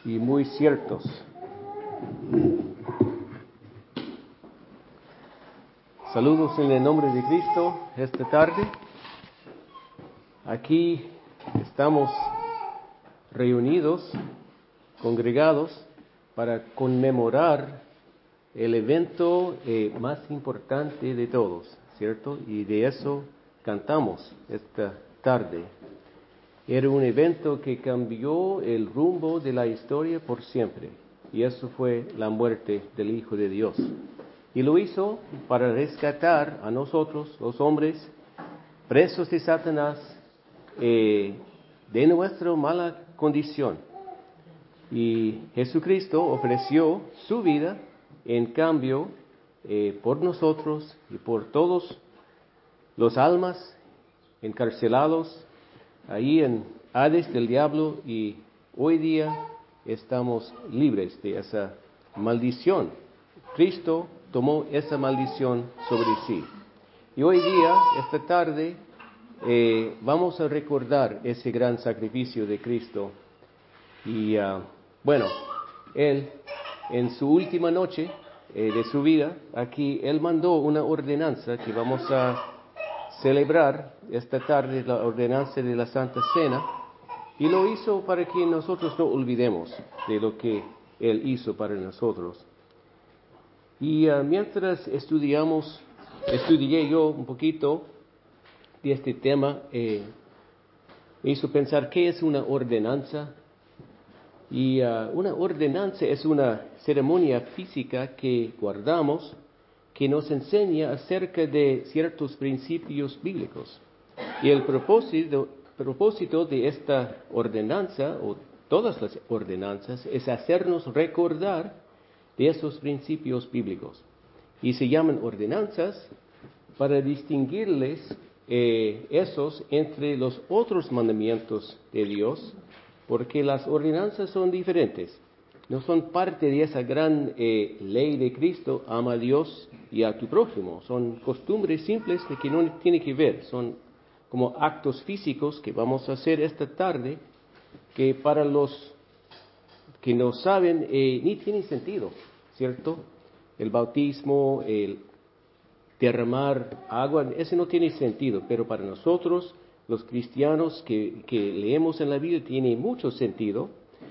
y muy ciertos. Saludos en el nombre de Cristo esta tarde. Aquí estamos reunidos, congregados, para conmemorar el evento más importante de todos, ¿cierto? Y de eso cantamos esta tarde. Era un evento que cambió el rumbo de la historia por siempre, y eso fue la muerte del Hijo de Dios. Y lo hizo para rescatar a nosotros, los hombres, presos de Satanás, de nuestra mala condición. Y Jesucristo ofreció su vida en cambio por nosotros y por todos los almas encarcelados ahí en Hades del diablo, y hoy día estamos libres de esa maldición. Cristo tomó esa maldición sobre sí. Y hoy día, esta tarde, vamos a recordar ese gran sacrificio de Cristo. Y Él, en su última noche de su vida, aquí, Él mandó una ordenanza que vamos a celebrar esta tarde, la ordenanza de la Santa Cena, y lo hizo para que nosotros no olvidemos de lo que Él hizo para nosotros. Y mientras estudié yo un poquito de este tema, me hizo pensar qué es una ordenanza. Y una ordenanza es una ceremonia física que guardamos, que nos enseña acerca de ciertos principios bíblicos. Y el propósito de esta ordenanza, o todas las ordenanzas, es hacernos recordar de esos principios bíblicos. Y se llaman ordenanzas para distinguirles esos entre los otros mandamientos de Dios, porque las ordenanzas son diferentes. No son parte de esa gran ley de Cristo, ama a Dios y a tu prójimo. Son costumbres simples de que no tiene que ver. Son como actos físicos que vamos a hacer esta tarde, que para los que no saben ni tiene sentido, ¿cierto? El bautismo, el derramar agua, ese no tiene sentido, pero para nosotros, los cristianos que leemos en la Biblia, tiene mucho sentido,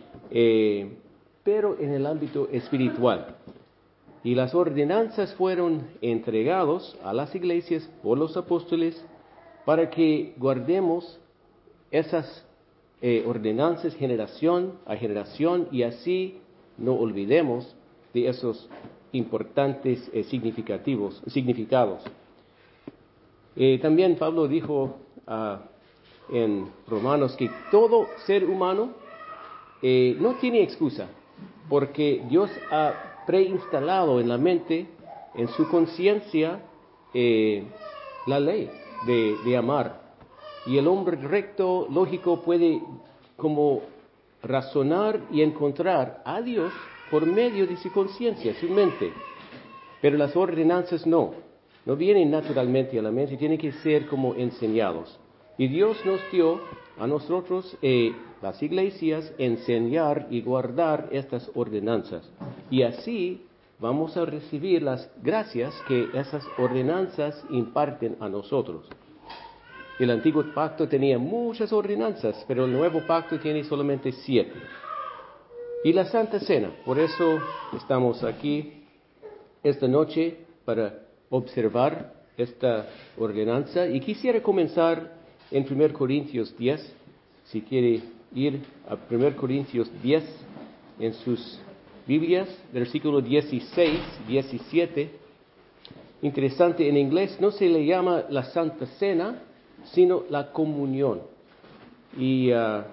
pero en el ámbito espiritual. Y las ordenanzas fueron entregadas a las iglesias por los apóstoles para que guardemos esas ordenanzas generación a generación, y así no olvidemos de esos importantes significados. También Pablo dijo en Romanos que todo ser humano no tiene excusa, porque Dios ha preinstalado en la mente, en su conciencia, la ley de amar. Y el hombre recto, lógico, puede como razonar y encontrar a Dios por medio de su conciencia, su mente. Pero las ordenanzas no vienen naturalmente a la mente, tienen que ser como enseñados. Y Dios nos dio a nosotros, las iglesias, enseñar y guardar estas ordenanzas. Y así vamos a recibir las gracias que esas ordenanzas imparten a nosotros. El antiguo pacto tenía muchas ordenanzas, pero el nuevo pacto tiene solamente 7. Y la Santa Cena, por eso estamos aquí esta noche para observar esta ordenanza. Y quisiera comenzar en 1 Corintios 10, si quiere ir a 1 Corintios 10 en sus Biblias, versículo 16, 17. Interesante, en inglés no se le llama la Santa Cena, sino la comunión. Y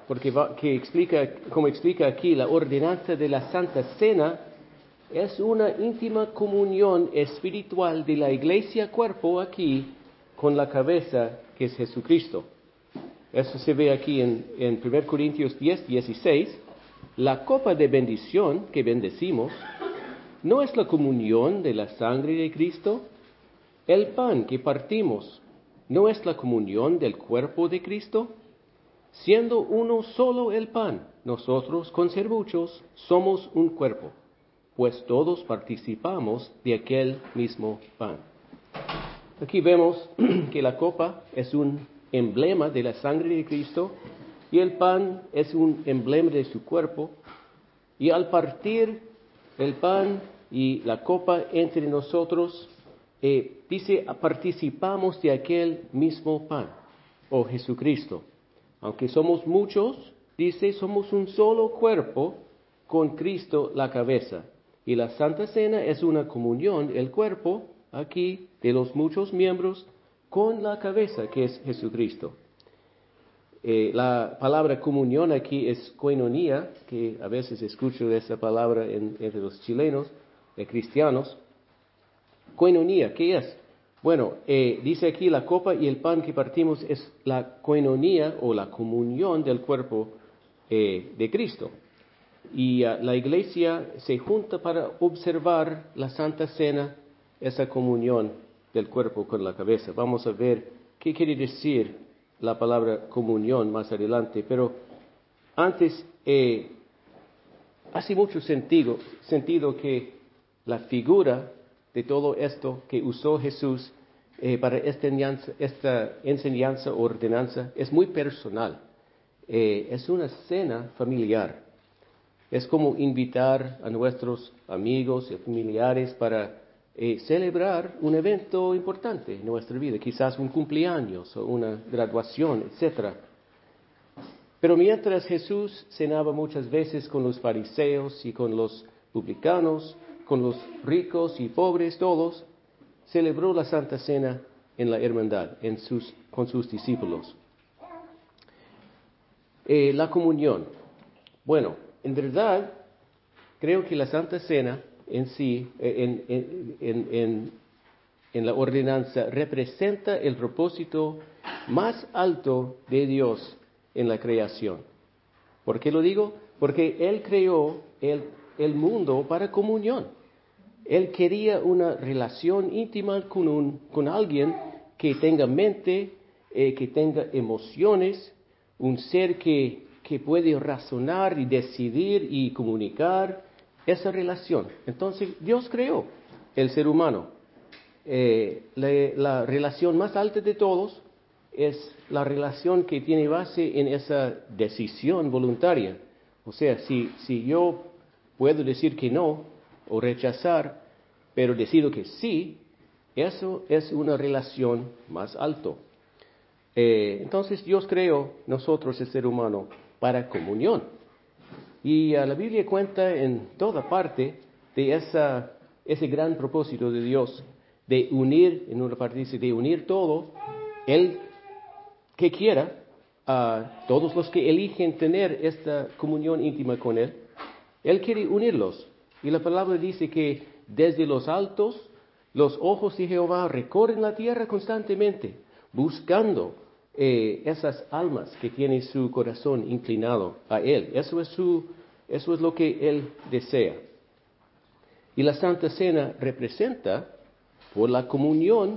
como explica aquí, la ordenanza de la Santa Cena es una íntima comunión espiritual de la iglesia cuerpo aquí con la cabeza, que es Jesucristo. Eso se ve aquí en 1 Corintios 10, 16. La copa de bendición que bendecimos no es la comunión de la sangre de Cristo. El pan que partimos no es la comunión del cuerpo de Cristo. siendo uno solo el pan, nosotros con ser muchos somos un cuerpo, pues todos participamos de aquel mismo pan. Aquí vemos que la copa es un emblema de la sangre de Cristo y el pan es un emblema de su cuerpo. Y al partir el pan y la copa entre nosotros, dice, participamos de aquel mismo pan, o Jesucristo. Aunque somos muchos, dice, somos un solo cuerpo con Cristo la cabeza. Y la Santa Cena es una comunión, el cuerpo aquí de los muchos miembros con la cabeza que es Jesucristo. La palabra comunión aquí es koinonia, que a veces escucho esa palabra entre los chilenos, cristianos. Koinonia, ¿qué es? Bueno, dice aquí la copa y el pan que partimos es la koinonia o la comunión del cuerpo de Cristo. Y la iglesia se junta para observar la Santa Cena, esa comunión del cuerpo con la cabeza. Vamos a ver qué quiere decir la palabra comunión más adelante, pero antes hace mucho sentido que la figura de todo esto que usó Jesús para esta enseñanza o ordenanza es muy personal. Es una cena familiar. Es como invitar a nuestros amigos y familiares para celebrar un evento importante en nuestra vida, quizás un cumpleaños o una graduación, etc. Pero mientras Jesús cenaba muchas veces con los fariseos y con los publicanos, con los ricos y pobres, todos, celebró la Santa Cena en la hermandad, con sus discípulos. La comunión. Bueno, en verdad, creo que la Santa Cena en sí, en la ordenanza, representa el propósito más alto de Dios en la creación. ¿Por qué lo digo? Porque Él creó el mundo para comunión. Él quería una relación íntima con alguien que tenga mente, que tenga emociones, un ser que puede razonar y decidir y comunicar esa relación. Entonces Dios creó el ser humano. La relación más alta de todos es la relación que tiene base en esa decisión voluntaria. O sea, si yo puedo decir que no o rechazar, pero decido que sí, eso es una relación más alto. Entonces Dios creó nosotros, el ser humano, para comunión. Y la Biblia cuenta en toda parte de ese gran propósito de Dios de unir, en una parte dice, de unir todo, Él que quiera, a todos los que eligen tener esta comunión íntima con Él, Él quiere unirlos. Y la palabra dice que desde los altos, los ojos de Jehová recorren la tierra constantemente, buscando esas almas que tienen su corazón inclinado a Él. Eso es lo que Él desea. Y la Santa Cena representa, por la comunión,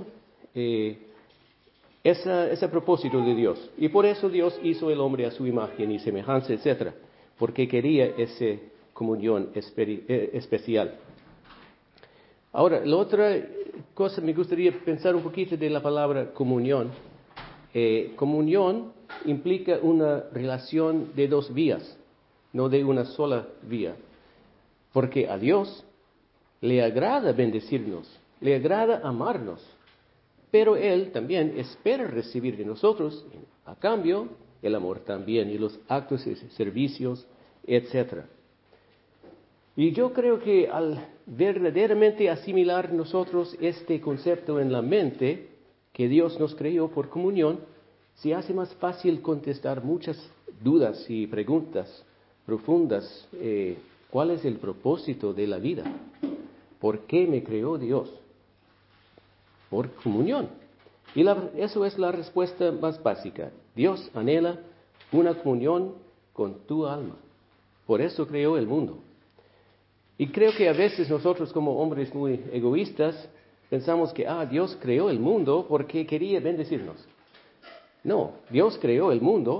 ese propósito de Dios. Y por eso Dios hizo el hombre a su imagen y semejanza, etc. Porque quería esa comunión especial. Ahora, la otra cosa me gustaría pensar un poquito de la palabra comunión. Comunión implica una relación de dos vías, no de una sola vía. Porque a Dios le agrada bendecirnos, le agrada amarnos, pero Él también espera recibir de nosotros, a cambio, el amor también y los actos y servicios, etc. Y yo creo que al verdaderamente asimilar nosotros este concepto en la mente, que Dios nos creó por comunión, se hace más fácil contestar muchas dudas y preguntas profundas. ¿Cuál es el propósito de la vida? ¿Por qué me creó Dios? Por comunión. Y eso es la respuesta más básica. Dios anhela una comunión con tu alma. Por eso creó el mundo. Y creo que a veces nosotros como hombres muy egoístas pensamos que Dios creó el mundo porque quería bendecirnos. No, Dios creó el mundo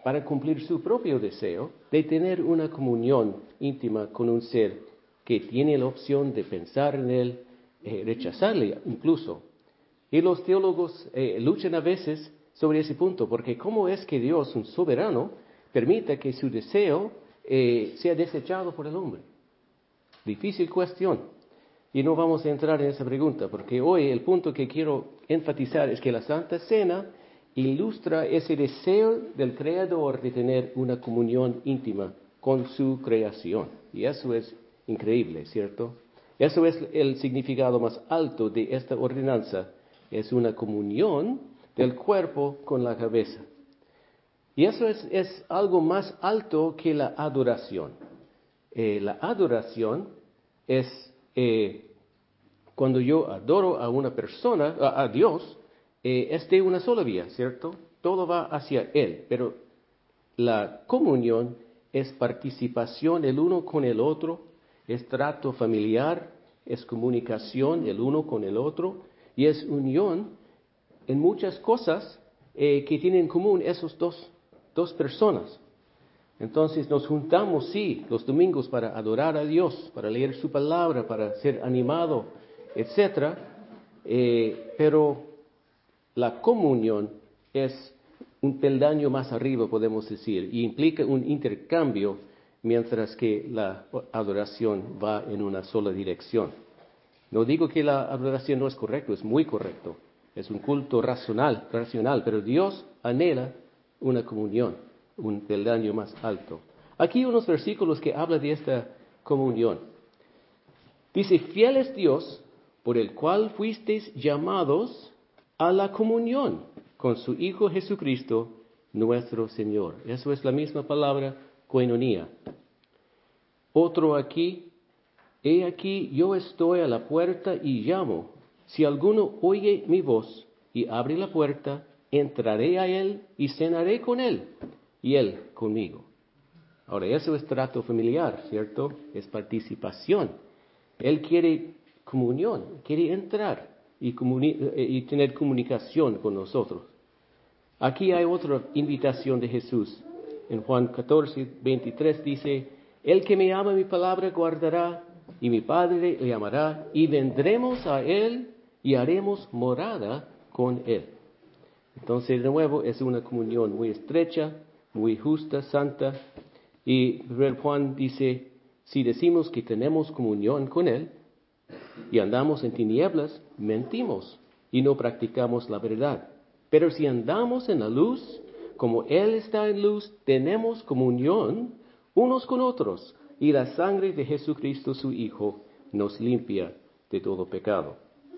para cumplir su propio deseo de tener una comunión íntima con un ser que tiene la opción de pensar en él, rechazarle incluso. Y los teólogos luchan a veces sobre ese punto, porque ¿cómo es que Dios, un soberano, permita que su deseo sea desechado por el hombre? Difícil cuestión. Y no vamos a entrar en esa pregunta, porque hoy el punto que quiero enfatizar es que la Santa Cena ilustra ese deseo del Creador de tener una comunión íntima con su creación. Y eso es increíble, ¿cierto? Eso es el significado más alto de esta ordenanza. Es una comunión del cuerpo con la cabeza. Y eso es algo más alto que la adoración. La adoración es cuando yo adoro a una persona, a Dios, es de una sola vía, ¿cierto? Todo va hacia Él, pero la comunión es participación el uno con el otro, es trato familiar, es comunicación el uno con el otro, y es unión en muchas cosas que tienen en común esos dos personas. Entonces nos juntamos, sí, los domingos para adorar a Dios, para leer su palabra, para ser animado, etc. Pero la comunión es un peldaño más arriba, podemos decir, y implica un intercambio, mientras que la adoración va en una sola dirección. No digo que la adoración no es correcto, es muy correcto. Es un culto racional, pero Dios anhela una comunión, un peldaño más alto. Aquí unos versículos que hablan de esta comunión. Dice, fiel es Dios, por el cual fuisteis llamados a la comunión con su Hijo Jesucristo, nuestro Señor. Eso es la misma palabra, koinonía. Otro aquí, he aquí yo estoy a la puerta y llamo. Si alguno oye mi voz y abre la puerta, entraré a él y cenaré con él y él conmigo. Ahora, eso es trato familiar, ¿cierto? Es participación. Él quiere comunión, quiere entrar y tener comunicación con nosotros. Aquí hay otra invitación de Jesús. En Juan 14, 23 dice, el que me ama mi palabra guardará, y mi Padre le amará, y vendremos a él y haremos morada con él. Entonces, de nuevo, es una comunión muy estrecha, muy justa, santa. Y Juan dice, si decimos que tenemos comunión con él y andamos en tinieblas, mentimos y no practicamos la verdad. Pero si andamos en la luz, como él está en luz, tenemos comunión unos con otros, y la sangre de Jesucristo su Hijo nos limpia de todo pecado.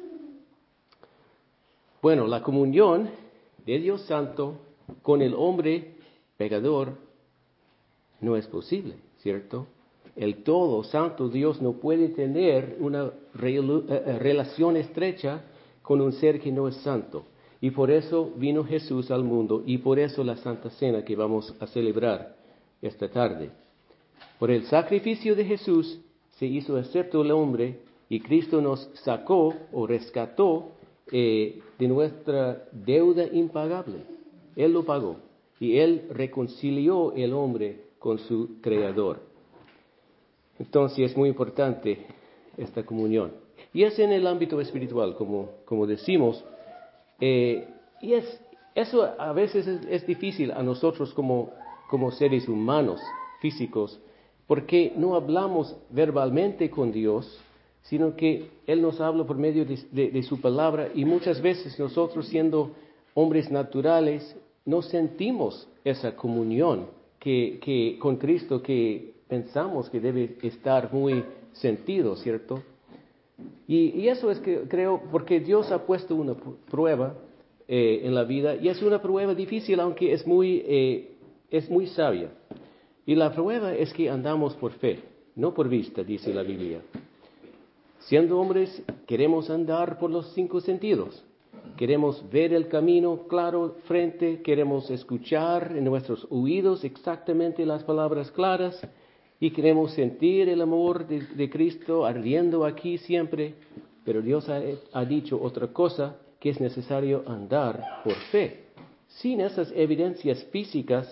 Bueno, la comunión de Dios Santo con el hombre pecador no es posible, ¿cierto? El todo santo Dios no puede tener una relación estrecha con un ser que no es santo. Y por eso vino Jesús al mundo y por eso la Santa Cena que vamos a celebrar esta tarde. Por el sacrificio de Jesús se hizo acepto el hombre y Cristo nos sacó o rescató de nuestra deuda impagable. Él lo pagó y Él reconcilió el hombre con su Creador. Entonces es muy importante esta comunión. Y es en el ámbito espiritual, como decimos. Y eso a veces es difícil a nosotros como seres humanos, físicos, porque no hablamos verbalmente con Dios, sino que Él nos habla por medio de su palabra, y muchas veces nosotros, siendo hombres naturales, no sentimos esa comunión que con Cristo que pensamos que debe estar muy sentido, ¿cierto? Y eso es que creo, porque Dios ha puesto una prueba en la vida, y es una prueba difícil, aunque es muy sabia. Y la prueba es que andamos por fe, no por vista, dice la Biblia. Siendo hombres, queremos andar por los 5 sentidos. Queremos ver el camino claro frente, queremos escuchar en nuestros oídos exactamente las palabras claras, y queremos sentir el amor de Cristo ardiendo aquí siempre. Pero Dios ha dicho otra cosa, que es necesario andar por fe. Sin esas evidencias físicas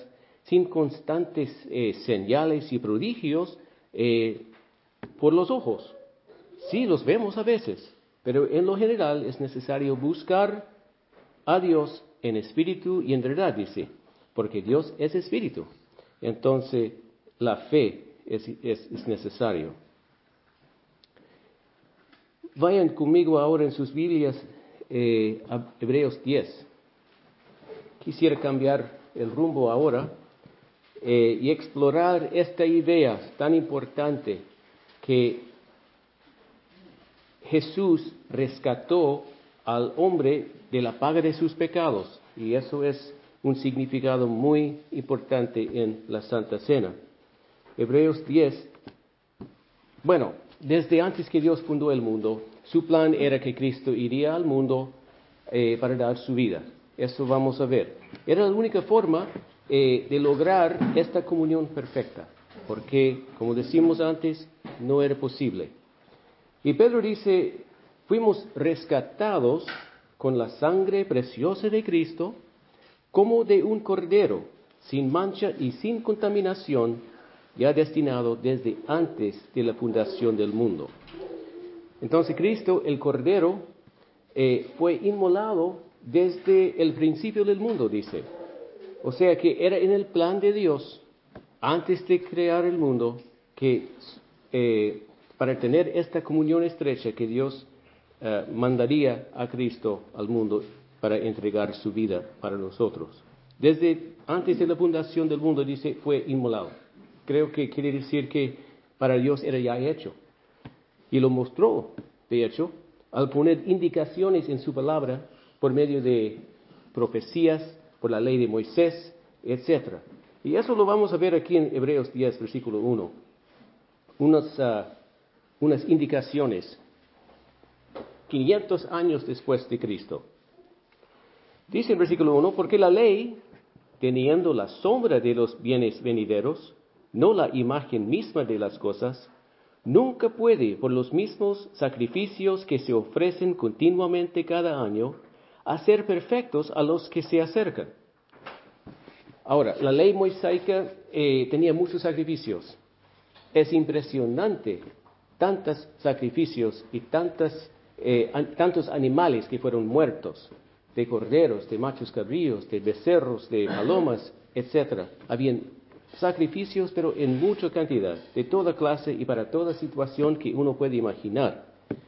sin constantes señales y prodigios por los ojos. Sí, los vemos a veces, pero en lo general es necesario buscar a Dios en espíritu y en verdad, dice, porque Dios es espíritu. Entonces, la fe es necesario. Vayan conmigo ahora en sus Biblias a Hebreos 10. Quisiera cambiar el rumbo ahora y explorar esta idea tan importante que Jesús rescató al hombre de la paga de sus pecados. Y eso es un significado muy importante en la Santa Cena. Hebreos 10. Bueno, desde antes que Dios fundó el mundo, su plan era que Cristo iría al mundo para dar su vida. Eso vamos a ver. Era la única forma de lograr esta comunión perfecta, porque, como decimos antes, no era posible. Y Pedro dice, fuimos rescatados con la sangre preciosa de Cristo, como de un cordero, sin mancha y sin contaminación, ya destinado desde antes de la fundación del mundo. Entonces Cristo, el cordero, fue inmolado desde el principio del mundo, dice. O sea que era en el plan de Dios, antes de crear el mundo, que para tener esta comunión estrecha que Dios mandaría a Cristo al mundo para entregar su vida para nosotros. Desde antes de la fundación del mundo, dice, fue inmolado. Creo que quiere decir que para Dios era ya hecho. Y lo mostró, de hecho, al poner indicaciones en su palabra por medio de profecías, por la ley de Moisés, etc. Y eso lo vamos a ver aquí en Hebreos 10, versículo 1. Unas indicaciones 500 años después de Cristo. Dice el versículo 1, porque la ley, teniendo la sombra de los bienes venideros, no la imagen misma de las cosas, nunca puede, por los mismos sacrificios que se ofrecen continuamente cada año, hacer perfectos a los que se acercan. Ahora, la ley mosaica tenía muchos sacrificios. Es impresionante tantos sacrificios y tantos animales que fueron muertos, de corderos, de machos cabríos, de becerros, de palomas, etc. Habían sacrificios, pero en mucha cantidad, de toda clase y para toda situación que uno puede imaginar.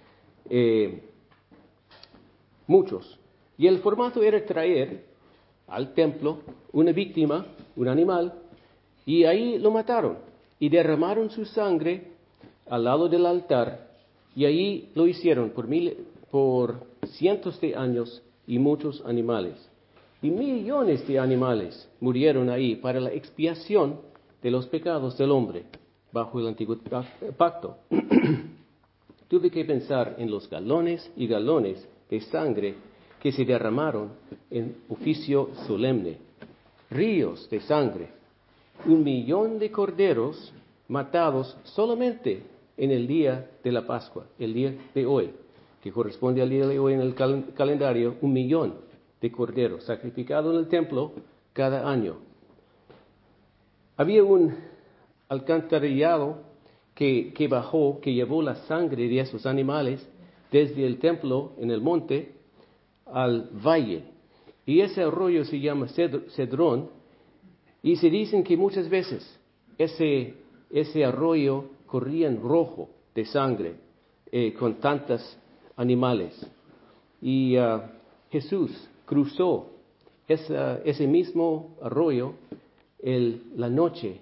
Muchos. Y el formato era traer al templo una víctima, un animal, y ahí lo mataron. Y derramaron su sangre al lado del altar, y ahí lo hicieron por cientos de años y muchos animales. Y millones de animales murieron ahí para la expiación de los pecados del hombre bajo el antiguo pacto. Tuve que pensar en los galones y galones de sangre que se derramaron en oficio solemne. Ríos de sangre. 1 millón de corderos matados solamente en el día de la Pascua, el día de hoy, que corresponde al día de hoy en el calendario, 1 millón de corderos sacrificados en el templo cada año. Había un alcantarillado que bajó, que llevó la sangre de esos animales desde el templo en el monte al valle. Y ese arroyo se llama Cedrón, y se dicen que muchas veces ese arroyo corría en rojo de sangre con tantos animales. Y Jesús cruzó ese mismo arroyo la noche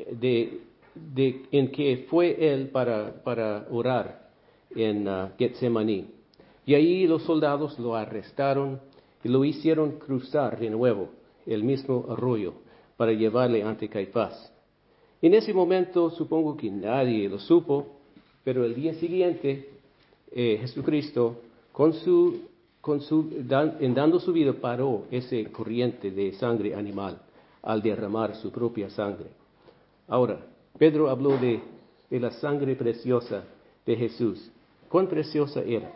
en que fue él para orar en Getsemaní. Y ahí los soldados lo arrestaron y lo hicieron cruzar de nuevo el mismo arroyo para llevarle ante Caifás. En ese momento supongo que nadie lo supo, pero el día siguiente Jesucristo, dando su vida, paró ese corriente de sangre animal al derramar su propia sangre. Ahora, Pedro habló de la sangre preciosa de Jesús. ¿Cuán preciosa era?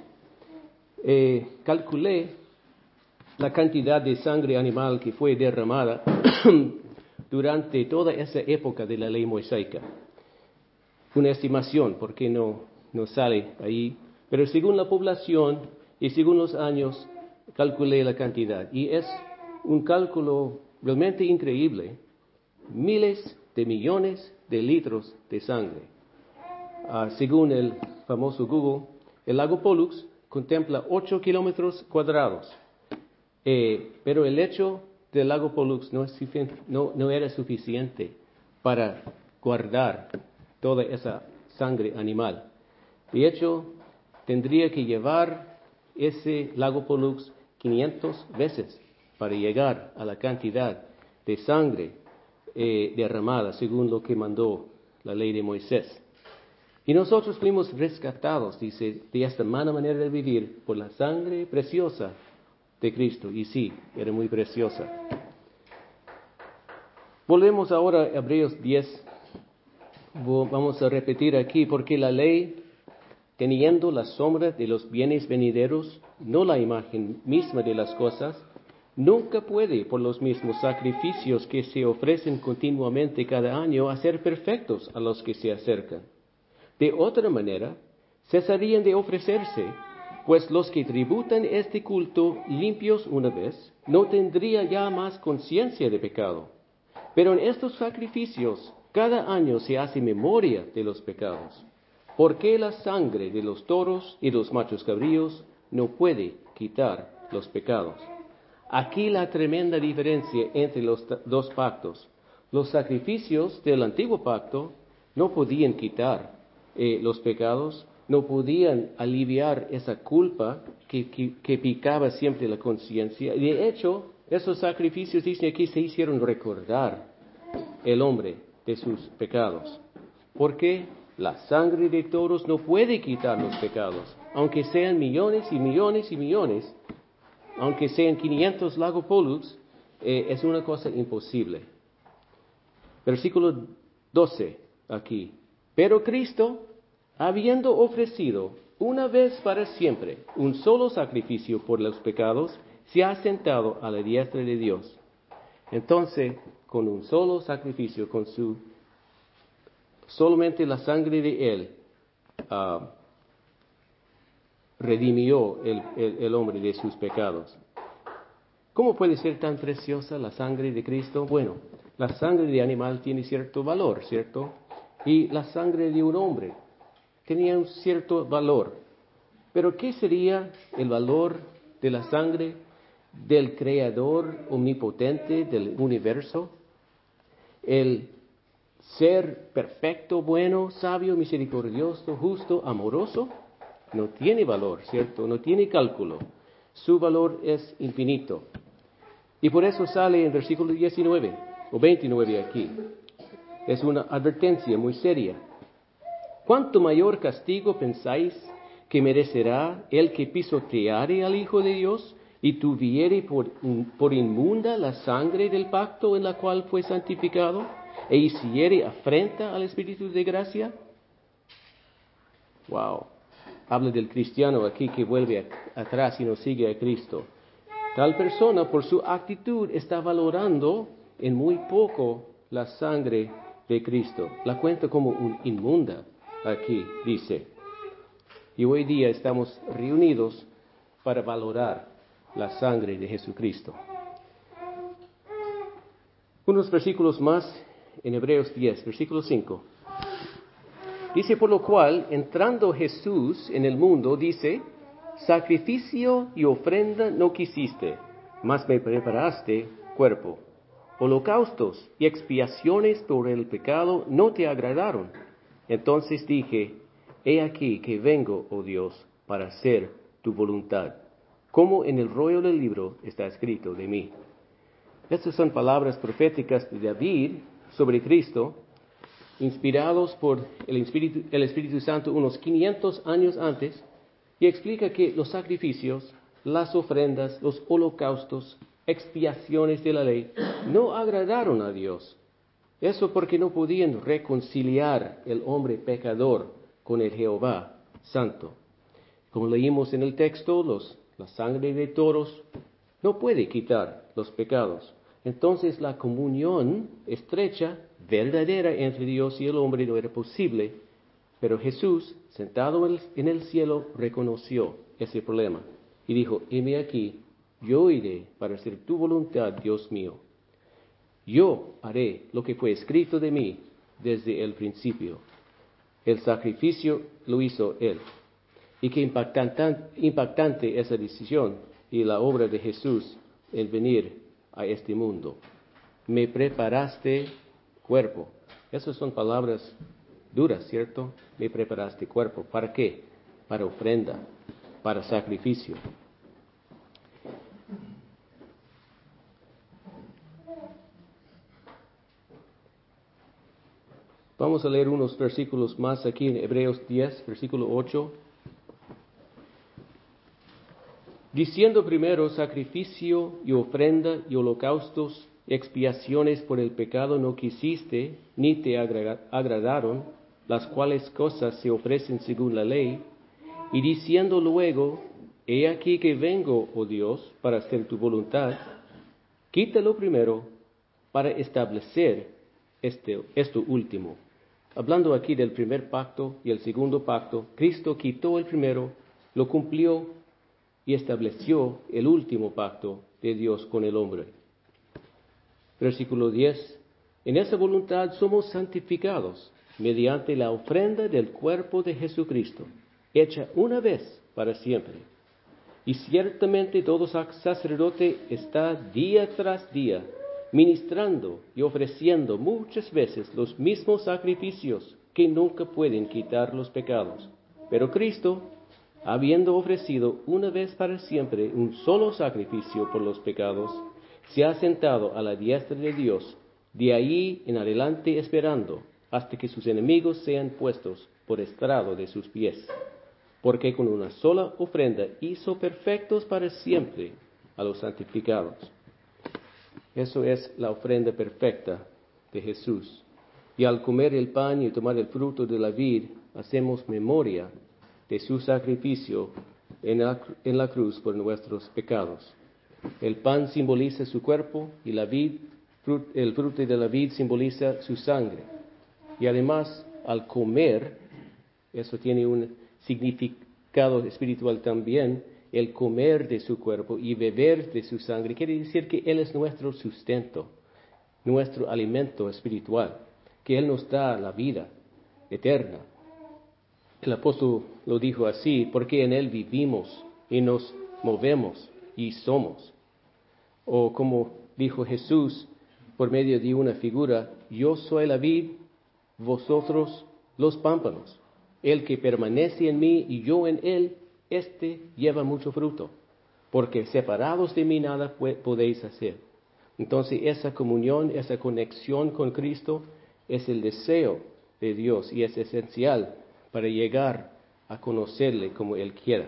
Calculé la cantidad de sangre animal que fue derramada durante toda esa época de la ley mosaica. Una estimación, porque no sale ahí, pero según la población y según los años, calculé la cantidad. Y es un cálculo realmente increíble. Miles de millones de litros de sangre. Según el famoso Google, el lago Pollux contempla 8 kilómetros cuadrados. Pero el lecho del lago Pollux no era suficiente para guardar toda esa sangre animal. De hecho, tendría que llevar ese lago Pollux 500 veces para llegar a la cantidad de sangre derramada, según lo que mandó la ley de Moisés. Y nosotros fuimos rescatados, dice, de esta mala manera de vivir por la sangre preciosa de Cristo. Y sí, era muy preciosa. Volvemos ahora a Hebreos 10. Vamos a repetir aquí, porque la ley, teniendo la sombra de los bienes venideros, no la imagen misma de las cosas, nunca puede, por los mismos sacrificios que se ofrecen continuamente cada año, hacer perfectos a los que se acercan. De otra manera, cesarían de ofrecerse, pues los que tributan este culto limpios una vez, no tendrían ya más conciencia de pecado. Pero en estos sacrificios, cada año se hace memoria de los pecados, porque la sangre de los toros y los machos cabríos no puede quitar los pecados. Aquí la tremenda diferencia entre los dos pactos. Los sacrificios del antiguo pacto no podían quitar los pecados, no podían aliviar esa culpa que picaba siempre la conciencia. De hecho, esos sacrificios, dicen aquí, se hicieron recordar el hombre de sus pecados. Porque la sangre de toros no puede quitar los pecados, aunque sean millones y millones y millones. Aunque sean 500 lago Pollux, es una cosa imposible. Versículo 12 aquí. Pero Cristo, habiendo ofrecido una vez para siempre un solo sacrificio por los pecados, se ha sentado a la diestra de Dios. Entonces, con un solo sacrificio, solamente la sangre de Él, redimió el hombre de sus pecados. ¿Cómo puede ser tan preciosa la sangre de Cristo? Bueno, la sangre de animal tiene cierto valor, ¿cierto? Y la sangre de un hombre tenía un cierto valor. Pero ¿qué sería el valor de la sangre del Creador omnipotente del universo? El ser perfecto, bueno, sabio, misericordioso, justo, amoroso, no tiene valor, ¿cierto? No tiene cálculo. Su valor es infinito. Y por eso sale en versículo 19 o 29 aquí. Es una advertencia muy seria. ¿Cuánto mayor castigo pensáis que merecerá el que pisoteare al Hijo de Dios y tuviere por inmunda la sangre del pacto en la cual fue santificado e hiciere afrenta al Espíritu de gracia? Wow. Habla del cristiano aquí que vuelve atrás y no sigue a Cristo. Tal persona, por su actitud, está valorando en muy poco la sangre de Cristo. La cuenta como un inmunda, aquí dice. Y hoy día estamos reunidos para valorar la sangre de Jesucristo. Unos versículos más en Hebreos 10, versículo 5. Dice, por lo cual, entrando Jesús en el mundo, dice, sacrificio y ofrenda no quisiste, mas me preparaste cuerpo. Holocaustos y expiaciones por el pecado no te agradaron. Entonces dije, he aquí que vengo, oh Dios, para hacer tu voluntad, como en el rollo del libro está escrito de mí. Estas son palabras proféticas de David sobre Cristo, inspirados por el Espíritu Santo unos 500 años antes, y explica que los sacrificios, las ofrendas, los holocaustos, expiaciones de la ley, no agradaron a Dios. Eso porque no podían reconciliar el hombre pecador con el Jehová Santo. Como leímos en el texto, la sangre de toros no puede quitar los pecados. entonces la comunión estrecha, verdadera entre Dios y el hombre no era posible, pero Jesús, sentado en el cielo, reconoció ese problema y dijo, heme aquí, yo iré para hacer tu voluntad, Dios mío. Yo haré lo que fue escrito de mí desde el principio. El sacrificio lo hizo Él. Y qué impactante esa decisión y la obra de Jesús en venir a este mundo. Me preparaste cuerpo. Esas son palabras duras, ¿cierto? Me preparaste cuerpo. ¿Para qué? Para ofrenda, para sacrificio. Vamos a leer unos versículos más aquí en Hebreos 10, versículo 8. Diciendo primero, sacrificio y ofrenda y holocaustos, expiaciones por el pecado no quisiste, ni te agradaron, las cuales cosas se ofrecen según la ley. Y diciendo luego, he aquí que vengo, oh Dios, para hacer tu voluntad, quítalo primero para establecer esto último. Hablando aquí del primer pacto y el segundo pacto, Cristo quitó el primero, lo cumplió y estableció el último pacto de Dios con el hombre. Versículo 10. En esa voluntad somos santificados mediante la ofrenda del cuerpo de Jesucristo, hecha una vez para siempre. Y ciertamente todo sacerdote está día tras día ministrando y ofreciendo muchas veces los mismos sacrificios que nunca pueden quitar los pecados. Pero Cristo, habiendo ofrecido una vez para siempre un solo sacrificio por los pecados, se ha sentado a la diestra de Dios, de ahí en adelante esperando hasta que sus enemigos sean puestos por estrado de sus pies. Porque con una sola ofrenda hizo perfectos para siempre a los santificados. Eso es la ofrenda perfecta de Jesús. Y al comer el pan y tomar el fruto de la vid, hacemos memoria de su sacrificio en la cruz por nuestros pecados. El pan simboliza su cuerpo y la vid, el fruto de la vid simboliza su sangre. Y además, al comer, eso tiene un significado espiritual también, el comer de su cuerpo y beber de su sangre, quiere decir que Él es nuestro sustento, nuestro alimento espiritual, que Él nos da la vida eterna. El apóstol lo dijo así, porque en Él vivimos y nos movemos y somos. O como dijo Jesús por medio de una figura, yo soy la vid, vosotros los pámpanos. El que permanece en mí y yo en él, éste lleva mucho fruto, porque separados de mí nada podéis hacer. Entonces esa comunión, esa conexión con Cristo es el deseo de Dios y es esencial para llegar a conocerle como Él quiera.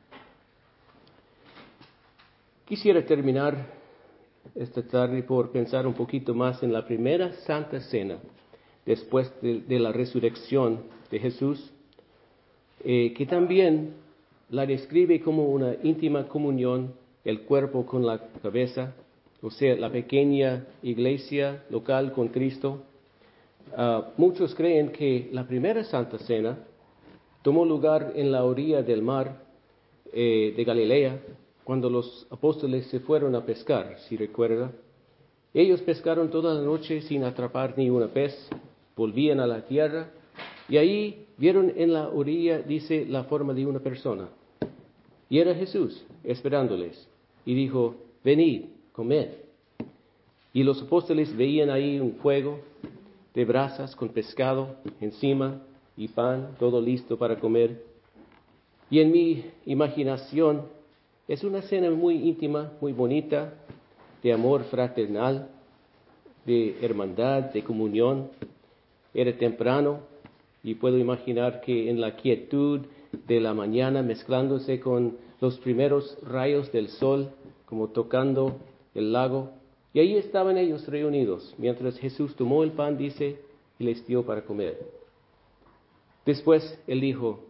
Quisiera terminar esta tarde por pensar un poquito más en la primera Santa Cena, después de la resurrección de Jesús, que también la describe como una íntima comunión, el cuerpo con la cabeza, o sea, la pequeña iglesia local con Cristo. Muchos creen que la primera Santa Cena tomó lugar en la orilla del mar de Galilea, cuando los apóstoles se fueron a pescar, si recuerda. Ellos pescaron toda la noche sin atrapar ni una pez, volvían a la tierra y ahí vieron en la orilla, dice, la forma de una persona. Y era Jesús esperándoles y dijo, venid, comed. Y los apóstoles veían ahí un fuego de brasas con pescado encima y pan, todo listo para comer. Y en mi imaginación es una cena muy íntima, muy bonita, de amor fraternal, de hermandad, de comunión. Era temprano y puedo imaginar que en la quietud de la mañana, mezclándose con los primeros rayos del sol, como tocando el lago, y ahí estaban ellos reunidos, mientras Jesús tomó el pan, dice, y les dio para comer. Después él dijo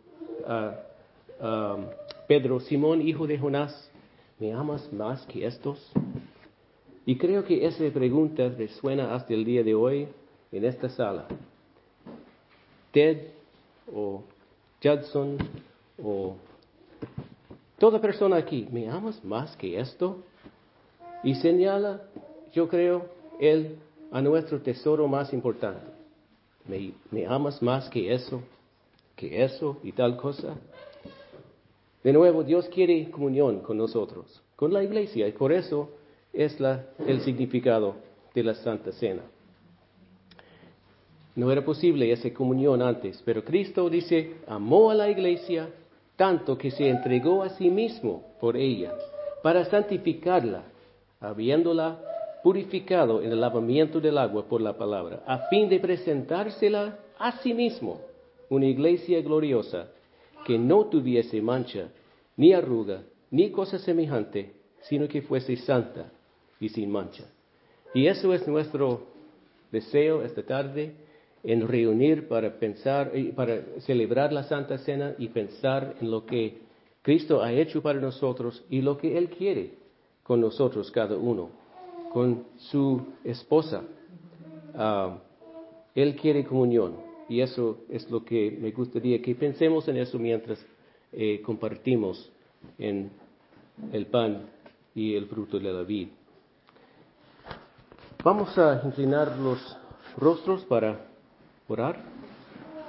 Pedro, Simón, hijo de Jonás, ¿me amas más que estos? Y creo que esa pregunta resuena hasta el día de hoy en esta sala. Ted o Judson o toda persona aquí, ¿me amas más que esto? Y señala, yo creo, él a nuestro tesoro más importante. ¿Me amas más que eso y tal cosa? De nuevo, Dios quiere comunión con nosotros, con la iglesia, y por eso es el significado de la Santa Cena. No era posible esa comunión antes, pero Cristo dice, amó a la iglesia tanto que se entregó a sí mismo por ella, para santificarla, habiéndola purificado en el lavamiento del agua por la palabra, a fin de presentársela a sí mismo, una iglesia gloriosa, que no tuviese mancha, ni arruga, ni cosa semejante, sino que fuese santa y sin mancha. Y eso es nuestro deseo esta tarde, en reunir para pensar, para celebrar la Santa Cena y pensar en lo que Cristo ha hecho para nosotros y lo que Él quiere con nosotros cada uno, con su esposa. Él quiere comunión y eso es lo que me gustaría que pensemos en eso mientras compartimos en el pan y el fruto de la vid. Vamos a inclinar los rostros para orar.